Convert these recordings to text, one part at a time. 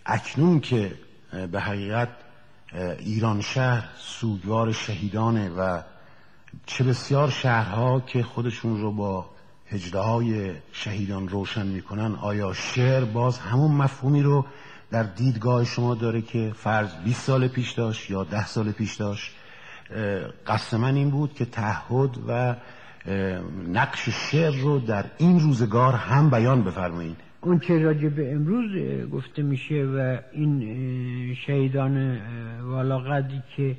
اکنون که به حقیقت ایران شهر سوگوار شهیدانه و چه بسیار شهرها که خودشون رو با هجده‌های شهیدان روشن میکنن، آیا شعر باز همون مفهومی رو در دیدگاه شما داره که فرض 20 سال پیش داشت یا 10 سال پیش داشت؟ قصد من این بود که تعهد و نقش شعر رو در این روزگار هم بیان بفرمایید. اون چه راجع به امروز گفته میشه و این شهیدان والاقدری که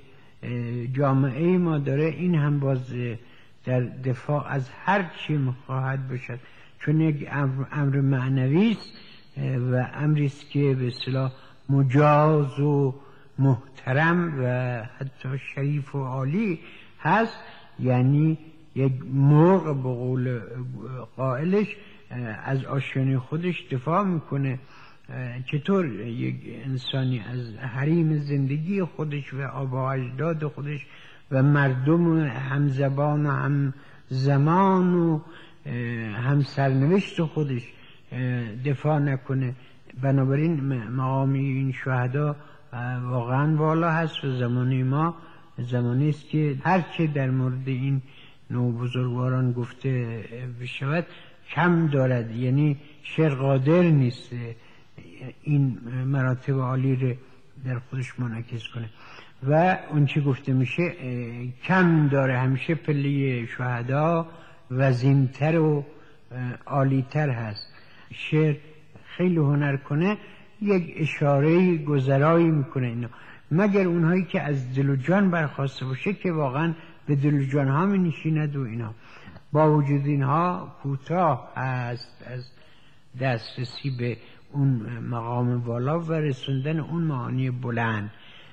جامعه ما داره، این هم باز در دفاع از هر چی خواهد باشد، چون یک امر معنوی است و امری است که به اصطلاح مجاز و محترم و حتی شریف و عالی هست. یعنی یک مرغ به قول قائلش از آشیانه خودش دفاع میکنه. چطور یک انسانی از حریم زندگی خودش و آبا اجداد خودش و مردم همزبان و هم زمان و هم سرنوشت خودش دفاع نکنه؟ بنابراین مقام این شهدا واقعا والا هست و زمانه ما زمانی است که هرچه در مورد این نوع بزرگواران گفته بشود کم دارد. یعنی شعر قادر نیست این مراتب عالی رو در خودش منعکس کنه و اون چی گفته میشه کم داره. همیشه پله شهدا وزینتر و عالیتر هست. شعر خیلی هنر کنه یک اشاره گذرایی میکنه اینا، مگر اونهایی که از دل و جان برخواسته باشه که واقعا به دل و جان ها می نشیند و اینا. با وجود اینها کوتاه است از دسترسی به اون مقام والا و رسوندن اون معانی بلند.